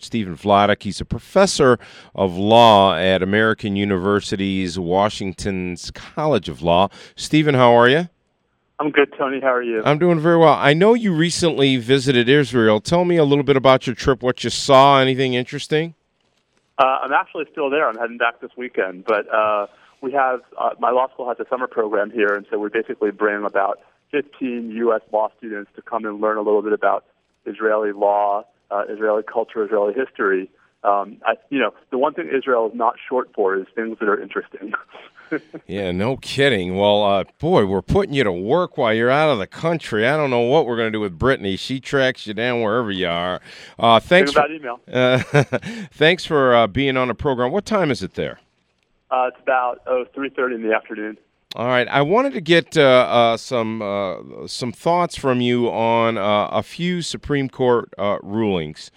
Stephen Vladeck. He's a professor of law at American University's Washington's College of Law. Stephen, how are you? I'm good, Tony. How are you? I'm doing very well. I know you recently visited Israel. Tell me a little bit about your trip, what you saw, anything interesting? I'm actually still there. I'm heading back this weekend. But we have, my law school has a summer program here, and so we basically bring about 15 U.S. law students to come and learn a little bit about Israeli law, Israeli culture, Israeli history. The one thing Israel is not short for is things that are interesting. Yeah, no kidding. Well, boy, we're putting you to work while you're out of the country. I don't know what we're going to do with Brittany. She tracks you down wherever you are. Thanks for email. Thanks for being on the program. What time is it there? It's about 3:30 in the afternoon. All right. I wanted to get some thoughts from you on a few Supreme Court rulings.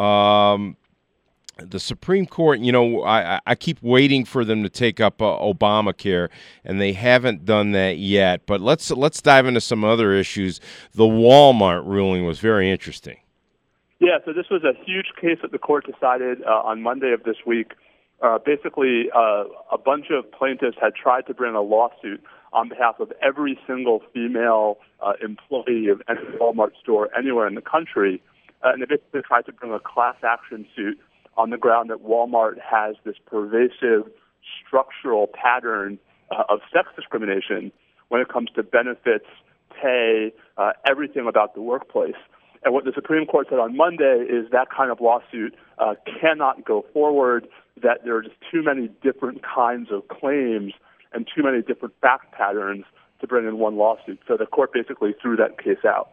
The Supreme Court, I keep waiting for them to take up Obamacare, and they haven't done that yet. But let's dive into some other issues. The Walmart ruling was very interesting. Yeah, so this was a huge case that the court decided on Monday of this week. Basically, a bunch of plaintiffs had tried to bring a lawsuit on behalf of every single female employee of any Walmart store anywhere in the country, and they basically tried to bring a class action suit on the ground that Walmart has this pervasive structural pattern of sex discrimination when it comes to benefits, pay, everything about the workplace. And what the Supreme Court said on Monday is that kind of lawsuit cannot go forward, that there are just too many different kinds of claims and too many different fact patterns to bring in one lawsuit. So the court basically threw that case out.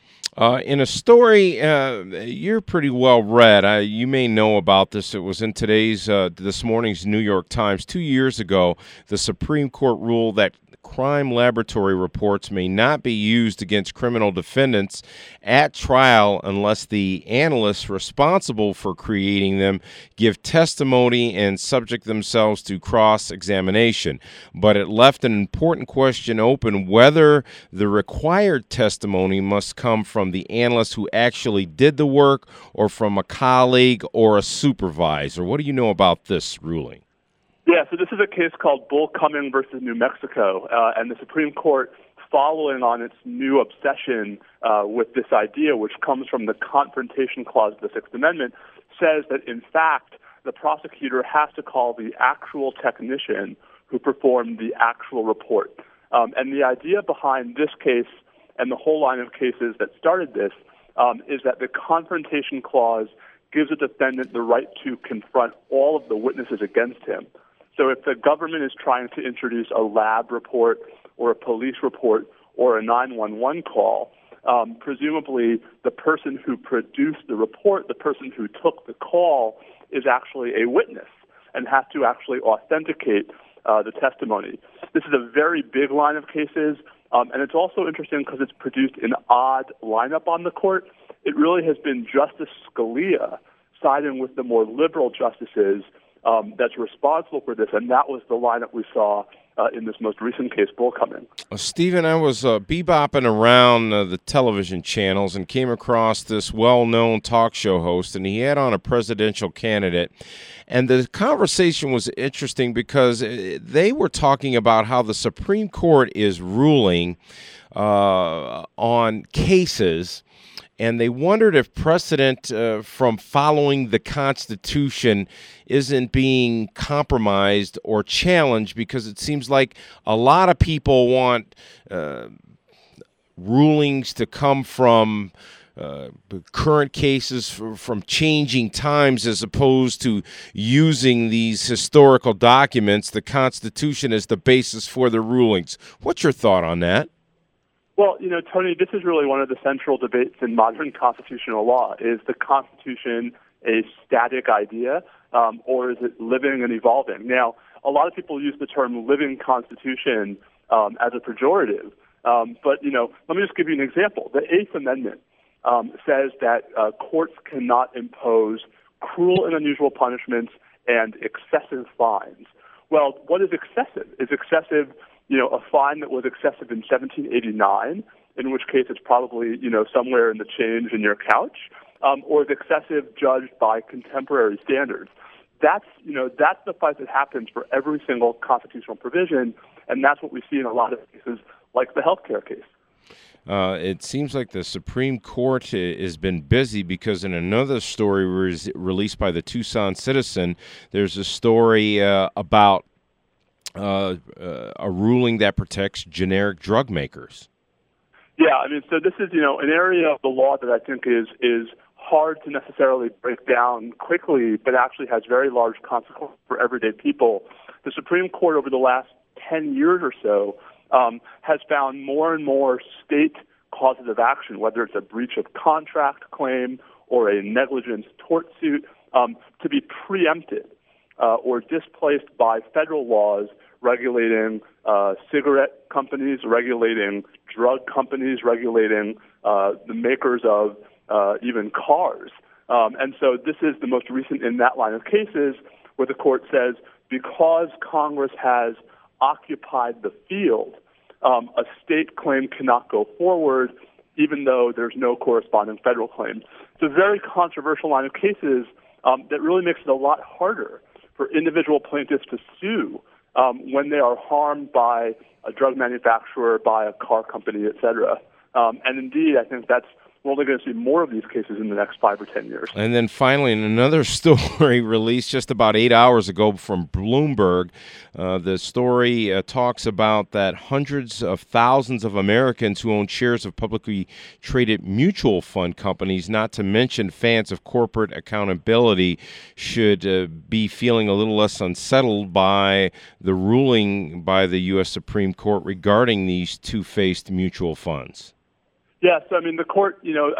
In a story, you're pretty well read. You may know about this. It was in this morning's New York Times. 2 years ago, the Supreme Court ruled that crime laboratory reports may not be used against criminal defendants at trial unless the analysts responsible for creating them give testimony and subject themselves to cross-examination. But it left an important question open whether the required testimony must come from the analyst who actually did the work or from a colleague or a supervisor. What do you know about this ruling? Yeah, so this is a case called Bull Cumming versus New Mexico, and the Supreme Court, following on its new obsession with this idea, which comes from the Confrontation Clause of the Sixth Amendment, says that, in fact, the prosecutor has to call the actual technician who performed the actual report. And the idea behind this case and the whole line of cases that started this is that the Confrontation Clause gives a defendant the right to confront all of the witnesses against him. So if the government is trying to introduce a lab report or a police report or a 911 call, presumably the person who produced the report, the person who took the call, is actually a witness and has to actually authenticate the testimony. This is a very big line of cases, and it's also interesting because it's produced an odd lineup on the court. It really has been Justice Scalia siding with the more liberal justices that's responsible for this, and that was the lineup we saw in this most recent case, Bull Cumming. Stephen, I was bebopping around the television channels and came across this well-known talk show host, and he had on a presidential candidate. And the conversation was interesting because they were talking about how the Supreme Court is ruling on cases, and they wondered if precedent from following the Constitution isn't being compromised or challenged, because it seems like a lot of people want rulings to come from current cases from changing times as opposed to using these historical documents, the Constitution, as the basis for the rulings. What's your thought on that? Well, Tony, this is really one of the central debates in modern constitutional law. Is the Constitution a static idea, or is it living and evolving? Now, a lot of people use the term living Constitution as a pejorative, but, let me just give you an example. The Eighth Amendment says that courts cannot impose cruel and unusual punishments and excessive fines. Well, what is excessive? Is excessive a fine that was excessive in 1789, in which case it's probably, somewhere in the change in your couch? or is excessive judged by contemporary standards. That's the fight that happens for every single constitutional provision, and that's what we see in a lot of cases, like the healthcare case. It seems like the Supreme Court has been busy because in another story released by the Tucson Citizen, there's a story about a ruling that protects generic drug makers. Yeah, I mean, so this is, an area of the law that I think is hard to necessarily break down quickly, but actually has very large consequences for everyday people. The Supreme Court over the last 10 years or so has found more and more state causes of action, whether it's a breach of contract claim or a negligence tort suit, to be preempted or displaced by federal laws regulating cigarette companies, regulating drug companies, regulating the makers of even cars. And so this is the most recent in that line of cases where the court says because Congress has occupied the field, a state claim cannot go forward even though there's no corresponding federal claim. It's a very controversial line of cases that really makes it a lot harder for individual plaintiffs to sue when they are harmed by a drug manufacturer, by a car company, et cetera. And indeed, I think we're only going to see more of these cases in the next 5 or 10 years. And then finally, in another story released just about 8 hours ago from Bloomberg, the story talks about that hundreds of thousands of Americans who own shares of publicly traded mutual fund companies, not to mention fans of corporate accountability, should be feeling a little less unsettled by the ruling by the U.S. Supreme Court regarding these two-faced mutual funds. Yeah, so the court,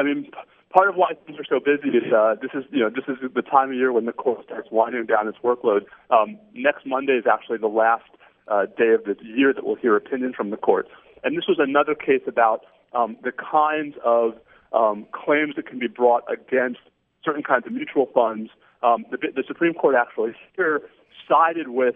part of why things are so busy is this is the time of year when the court starts winding down its workload. Next Monday is actually the last day of the year that we'll hear opinion from the court. And this was another case about the kinds of claims that can be brought against certain kinds of mutual funds. The Supreme Court actually here sided with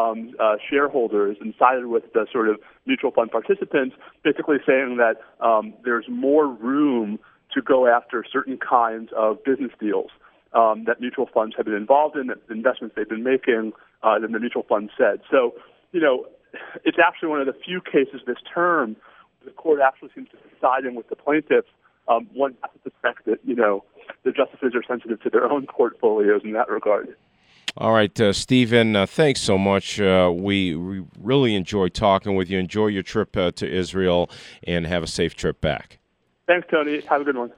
shareholders and sided with the sort of mutual fund participants, basically saying that there's more room to go after certain kinds of business deals that mutual funds have been involved in, that investments they've been making, than the mutual fund said. So, it's actually one of the few cases this term the court actually seems to be siding with the plaintiffs. One has to suspect that, the justices are sensitive to their own portfolios in that regard. All right, Stephen, thanks so much. We really enjoyed talking with you. Enjoy your trip to Israel and have a safe trip back. Thanks, Tony. Have a good one.